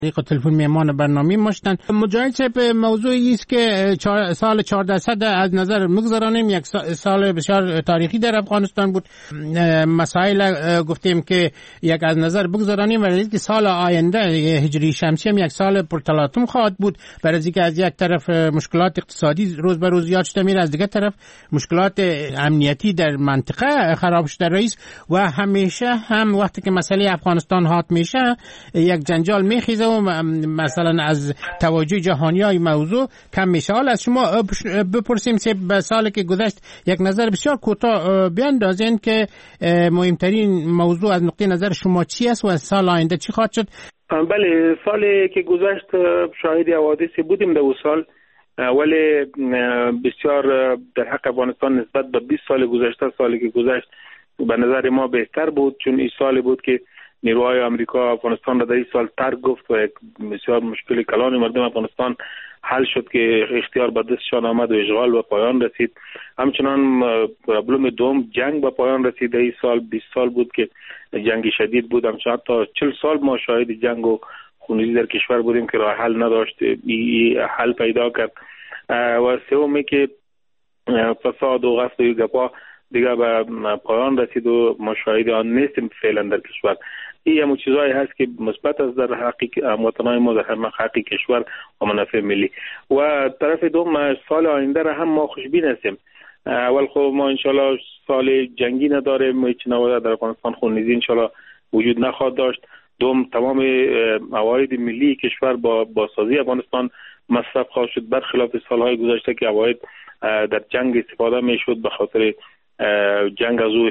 تلفن میهمان برنامه ماشتن. مجاهد صاحب، موضوعی است که سال 1400 از نظر مگذرانیم، یک سال بسیار تاریخی در افغانستان بود. مسائل گفتیم که یک از نظر بگذرانیم، ولی که سال آینده هجری شمسی هم یک سال پرتلاطم خواهد بود، برای اینکه از یک طرف مشکلات اقتصادی روز به روز زیاد شده میره، از دیگر طرف مشکلات امنیتی در منطقه خراب شده رئیس، و همیشه هم وقتی که مسئله افغانستان حات میشه یک جنجال میخیزه و مثلا از توجه جهانیای موضوع کم میشه. حالا از شما بپرسیم که به سالی که گذشت یک نظر بسیار کوتاه بیاندازین که مهمترین موضوع از نقطه نظر شما چی است و از سال آینده چی خواهد شد؟ بله، سالی که گذشت شاهد حوادثی بودیم در اون سال، ولی بسیار در حق افغانستان نسبت به 20 سال گذشته، سالی که گذشت به نظر ما بهتر بود، چون این سالی بود که نیروهای آمریکا افغانستان را در این سال ترک گفت و یک بسیار مشکل کلان مردم افغانستان حل شد که اختیار به دستشان آمد و اشغال به پایان رسید. همچنان پرابلم دوم جنگ به پایان رسید. این سال 20 سال بود که جنگ شدید بود، همچنان تا 40 سال ما شاهد جنگ و خونریزی در کشور بودیم که راه حل نداشت، حل پیدا کرد. و سومی که فساد و غصب و گپا دیگه به پایان رسید و ما شاهد آن نیستیم فعلا در کشور. این همون چیزایی هست که مثبت است در حق وطنای ما، در حق کشور و منافع ملی. و طرف دوم سال آینده را هم ما خوشبین هستیم. اول خب ما انشالله سال جنگی نداریم، هیچ نوع در افغانستان خونریزی انشالله وجود نخواهد داشت. دوم تمام عواید ملی کشور با بازسازی افغانستان مصرف خواهد شد، برخلاف سالهای گذشته که عواید در جنگ استفاده میشد، به خاطر جنگ از او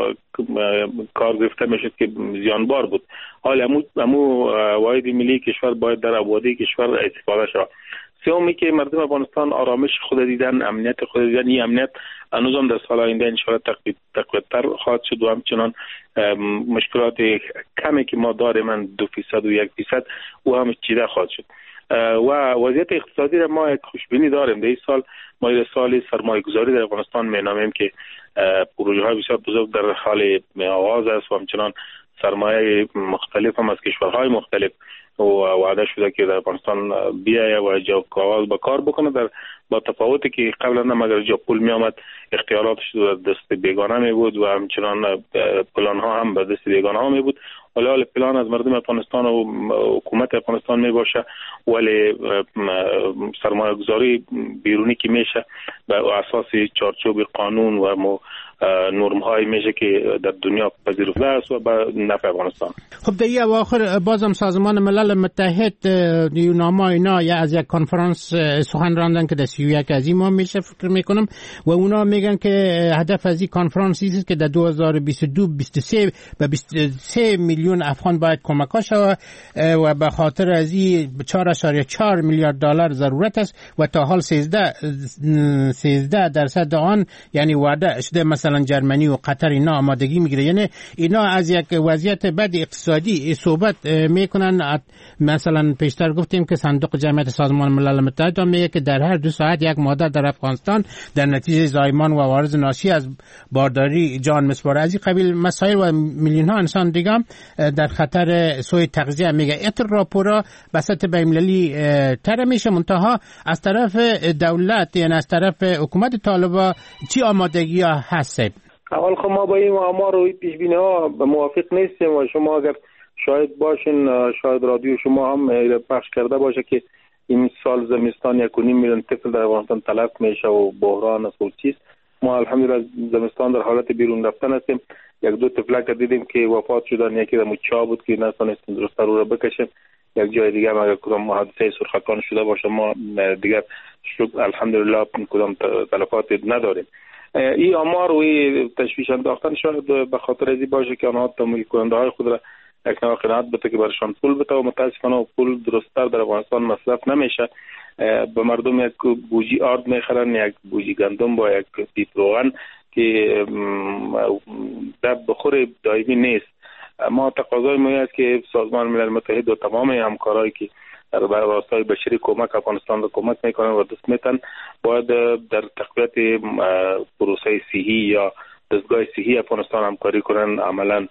کار گرفته میشد که زیانبار بود. حال امو عواید ملی کشور باید در آبادی کشور استفاده شود. سومی که مردم افغانستان آرامش خود دیدن، امنیت خود دیدن، این امنیت هنوزم در سال آینده انشاءالله تقویت‌تر خواهد شد و همچنان مشکلات کمی که ما داریم 2% و 1% او هم چیده خواهد شد. و وضعیت اقتصادی را ما یک خوشبینی داریم. در این سال ما یک سال سرمایه گذاری در افغانستان مینامیم که پروژه های بسیار بزرگ در حال آغاز است و همچنان سرمایه مختلف هم از کشورهای مختلف و وعده شده که در افغانستان بیایه و جا آغاز به کار بکنه. با تفاوتی که قبلا هم اگر جا پول می آمد اختیاراتش در دست بیگانه می بود و همچنان پلان ها هم به دست بیگانه ها می بود. ولی پلان از مردم افغانستان و حکومت افغانستان می باشه، ولی سرمایه گذاری بیرونی که میشه به اساس چارچوب قانون و نرم های میشه که در دنیا پذیرفته است و به نفع افغانستان. خب در این اواخر بازم سازمان ملل متحد یوناما اینا یا از یک کنفرانس سخن راندن که در 31 از این ماه میشه فکر میکنم و اونا میگن که هدف از این کنفرانس است که در 2022 23 به 23 میلیون افغان باید کمک ها شود و به خاطر از این 4.4 میلیارد دلار ضرورت است و تا حال 13% آن یعنی وعده شده مثلا جرمنی و قطر اینا آمادگی میگیره. یعنی اینا از یک وضعیت بد اقتصادی صحبت میکنن. مثلا پیشتر گفتیم که صندوق جمعیت سازمان ملل متحد میگه که در هر 2 ساعت یک مادر در افغانستان در نتیجه زایمان و عوارض ناشی از بارداری جان میسپاره. از این قبیل مسائل و میلیون ها انسان دیگه در خطر سوء تغذیه میگه. این راپورا به سطح بین‌المللی تر میشه، منتها از طرف دولت یعنی از طرف حکومت طالبان چی آمادگی ها هست؟ اول خب ما با این آمار و پیش بینی ها موافق نیستیم و شما اگر شاید باشین، شاید رادیو شما هم پخش کرده باشه که این سال زمستان 1.5 میلیون طفل در افغانستان تلف میشه و بحران است و چیز. ما الحمدلله زمستان در حالت بیرون رفتن هستیم. 1-2 طفلک دیدیم که وفات شدن، یکی در مچا بود که نتونستیم درست رو بکشیم، یک جای دیگه هم اگر کدام حادثه سرخکان شده باشه ما دیگر شکر الحمدلله کدام تلفات نداریم. این آمار و این تشویش انداختن شاید به خاطر ازی باشه که آنها تمویل کننده های خود را یک نوع قناعت بده که برشان پول بده و متاسفانه پول درست‌تر در افغانستان مصرف نمیشه. به مردم یک بوجی آرد میخرن، یک بوجی گندم با یک پیپ روغن که در بخور دائمی نیست. ما تقاضای ما است که سازمان ملل متحد و تمام همکارایی که در راستای بشری کمک افغانستان را کمک میکنن و دست میتن باید در تقویت پروسه صحی یا دستگاه صحی افغانستان همکاری کنن. عملا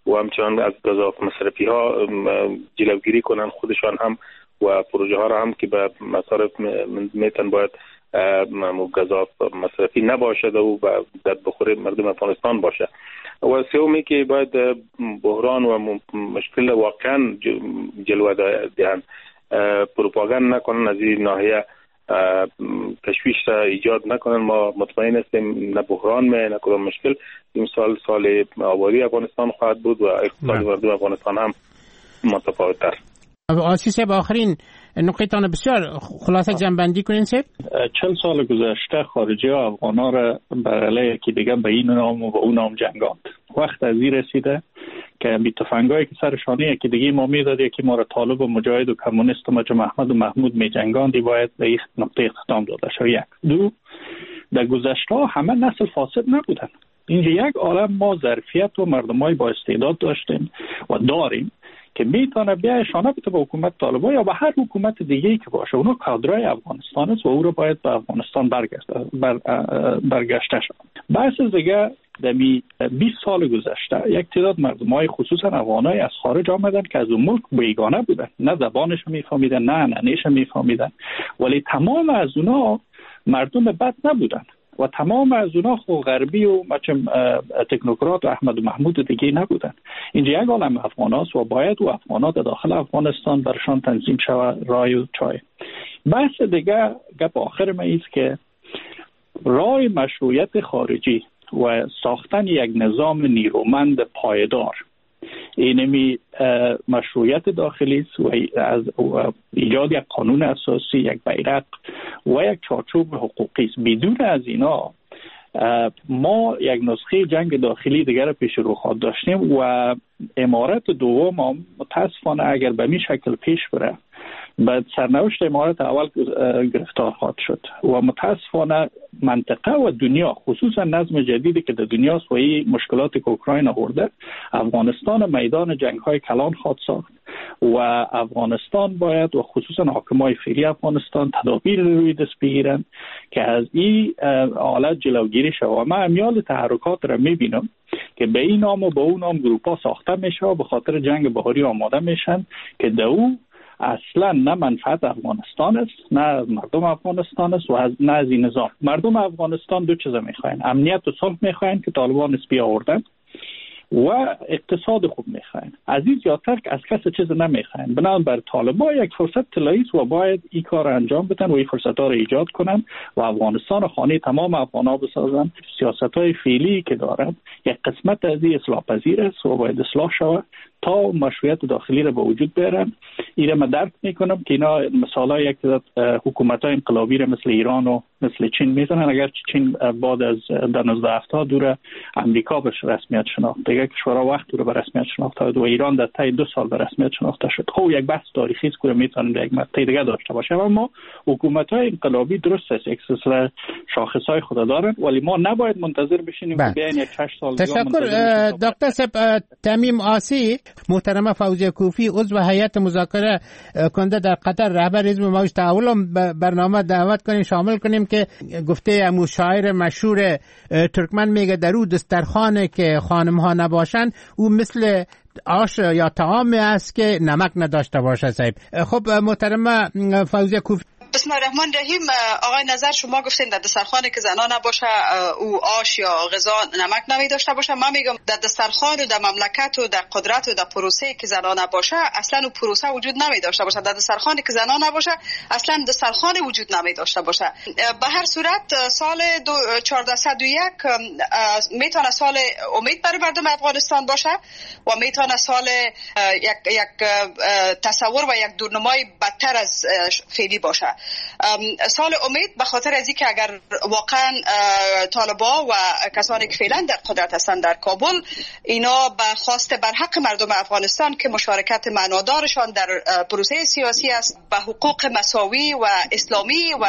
و همچنان از گزاف مصرفی ها جلوگیری کنن خودشان هم و پروژه ها را هم که به مصارف میتن باید گزاف مصرفی نباشد و در بخور مردم افغانستان باشه. و سومی که باید بحران و مشکل واقعا جلوه دهند، پروپاگاند نکنن، از این ناحیه تشویش را ایجاد نکنن. ما مطمئن هستیم نه بحران نه کدام مشکل. این سال آبادی افغانستان خواهد بود و اقتصاد مردم افغانستان هم متفاوت تر. آسی صاحب، آخرین نقطه‌تان بسیار خلاصه جنبندی کنین صاحب. 40 سال گذشته خارجی ها افغان ها را بر علیه یکی دیگه به این نام و به اون نام جنگاند. وقت از این رسیده که بی تفنگایی که سرشانه یکی دیگه ما میداد، یکی ما را طالب و مجاهد و کمونیست و مجمع احمد و محمود می جنگاندی، باید به این نقطه اختتام داده شد. یک. دو، در گذشته همه نسل فاسد نبودن. اینجا یک عالم ما ظرفیت و مردمای با استعداد داشتیم و داریم که میتونه بیا اشانه بده به حکومت طالبان یا به هر حکومت دیگه‌ای که باشه. اونا کادرای افغانستان است و او رو باید به افغانستان برگشته شد. بحث دیگه در 20 سال گذشته یک تعداد مردمای خصوصا افغانای از خارج آمدن که از اون ملک بیگانه بودن، نه زبانش میفهمیدن نه ننش میفهمیدن، ولی تمام از اونا مردم بد نبودن و تمام از اونا خو غربی و تکنوکرات و احمد و محمود دیگه نبودن. اینجا یک عالم افغاناست و باید و افغانات داخل افغانستان برشان تنظیم شود رای و چای. بحث دیگه گپ آخر ما ایست که رای مشروعیت خارجی و ساختن یک نظام نیرومند پایدار، اینمی مشروعیت داخلی است و از ایجاد یک قانون اساسی، یک بیرق و یک چارچوب حقوقی است. بدون از اینا ما یک نسخه جنگ داخلی دیگر پیش رو خواهد داشتیم و امارت دوم هم متاسفانه اگر به این شکل پیش بره بعد سرنوشت امارت اول گرفتار خواهد شد و متاسفانه منطقه و دنیا، خصوصا نظم جدیدی که در دنیاست و این مشکلات که اوکراین آورده، افغانستان میدان جنگ‌های کلان خواهد ساخت و افغانستان باید و خصوصا حاکمای فعلی افغانستان تدابیر روی دست بگیرن که از این حالت جلوگیری شود. و من امیال تحرکات را میبینم که به این نام و به اون نام گروپ‌ها ساخته میشه و به خاطر جنگ بهاری آماده میشن که دو اصلا نه منفعت افغانستان است نه مردم افغانستان است و نه از این نظام. مردم افغانستان دو چیز میخواین: امنیت و صلح میخواین که طالبان اسپی آوردن و اقتصاد خوب میخواین. از این زیادتر که از کس چیز نمیخواین. بنابر طالبان یک فرصت طلایی است و باید این کار انجام بدن و این فرصت ها رو ایجاد کنن و افغانستان خانه تمام افغانا بسازن. سیاست های فعلی که دارن یک قسمت از این اصلاح پذیر است و باید اصلاح شود تا مشروعیت داخلی را به وجود بیارن. این را من درک میکنم که اینا مثلا یک حکومت های انقلابی را مثل ایران و مثل چین میزنن، اگر چین بعد از 1970 دوره امریکا به رسمیت شناخت، دیگه کشورها وقت دوره به رسمیت شناخت و ایران در طی 2 سال به رسمیت شناخته شد. خب یک بحث تاریخی است که میتونه یک مقطع دیگه داشته باشه. اما حکومت های انقلابی درست است یک سلسله شاخص های خود دارن، ولی ما نباید منتظر بشینیم که بیاین یک 8 سال دیگه. تشکر دکتر صاحب. تمیم آسی، محترمه فوزیه کوفی، عضو هیئت مذاکره کننده در قطر، رهبر حزب موج تحول، برنامه دعوت کنیم شامل کنیم که گفته امو شاعر مشهور ترکمن میگه درو دسترخوانه که خانم ها نباشن او مثل آش یا طعام است که نمک نداشته باشه. صاحب خب محترمه فوزیه کوفی، بسم الله الرحمن الرحیم. آقای نظر شما گفتین در دسترخوانی که زنا نباشه او آش یا غذا نمک نمی داشته باشه. من میگم در دسترخوان و در مملکت و در قدرت و در پروسه که زنا نباشه اصلا اون پروسه وجود نمی داشته باشه. در دسترخوانی که زنا نباشه اصلا دسترخوان وجود نمی داشته باشه. به هر صورت سال 1401 میتونه سال امید برای مردم افغانستان باشه و میتونه سال یک تصور و یک دورنمای بدتر از فعلی باشه. سال امید به خاطر از اینکه اگر واقعا طالبان و کسانی که فعلا در قدرت هستند در کابل اینا به خواست برحق مردم افغانستان که مشارکت معنادارشان در پروسه سیاسی است به حقوق مساوی و اسلامی و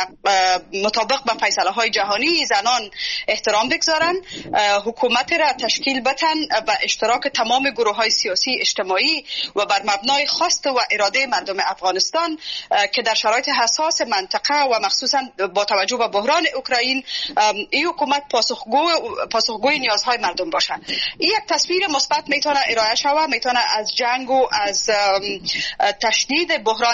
مطابق به فیصله های جهانی زنان احترام بگذارن، حکومت را تشکیل بدن به اشتراک تمام گروه های سیاسی اجتماعی و بر مبنای خواست و اراده مردم افغانستان که در شرایط حساس منطقه و مخصوصا با توجه به بحران اوکراین این حکومت پاسخگوی نیازهای مردم باشه. این یک تصویر مثبت میتونه ارائه شود، میتونه از جنگ و از تشدید بحران